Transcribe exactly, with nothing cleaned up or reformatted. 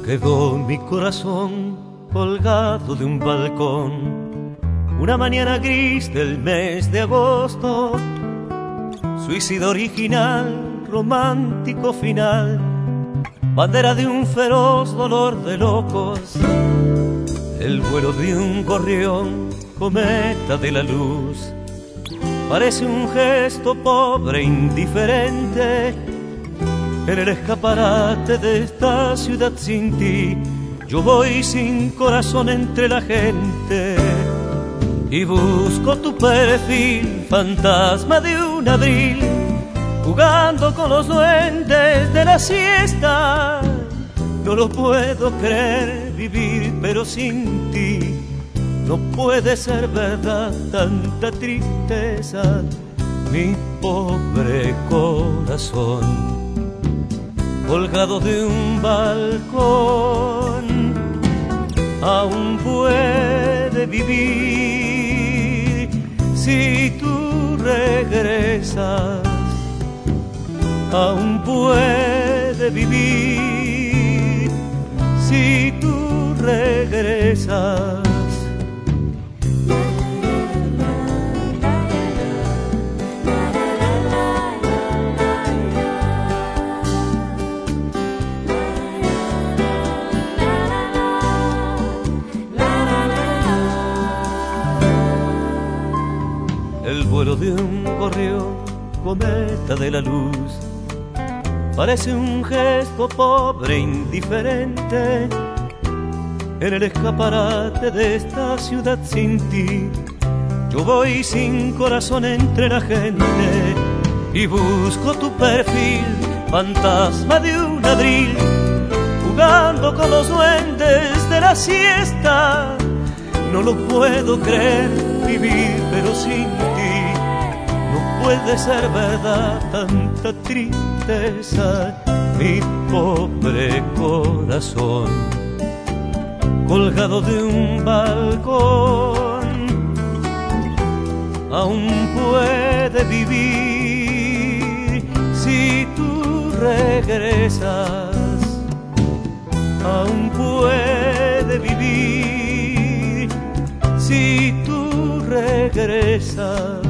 Quedó mi corazón colgado de un balcón una mañana gris del mes de agosto. Suicidio original, romántico final, bandera de un feroz dolor de locos. El vuelo de un gorrión, cometa de la luz, parece un gesto pobre, indiferente. En el escaparate de esta ciudad sin ti, yo voy sin corazón entre la gente y busco tu perfil, fantasma de un abril, jugando con los duendes de la siesta. No lo puedo creer, vivir pero sin ti. No puede ser verdad tanta tristeza, mi pobre corazón. Colgado de un balcón, aún puede vivir si tú regresas. Aún puede vivir si tú regresas. El vuelo de un gorrión, cometa de la luz, parece un gesto pobre, indiferente. En el escaparate de esta ciudad sin ti, yo voy sin corazón entre la gente y busco tu perfil, fantasma de un abril, jugando con los duendes de la siesta. No lo puedo creer, vivir pero sin ti. No puede ser verdad tanta tristeza, mi pobre corazón. Colgado de un balcón, aún puede vivir si tú regresas. Aún puede vivir si tú regresas.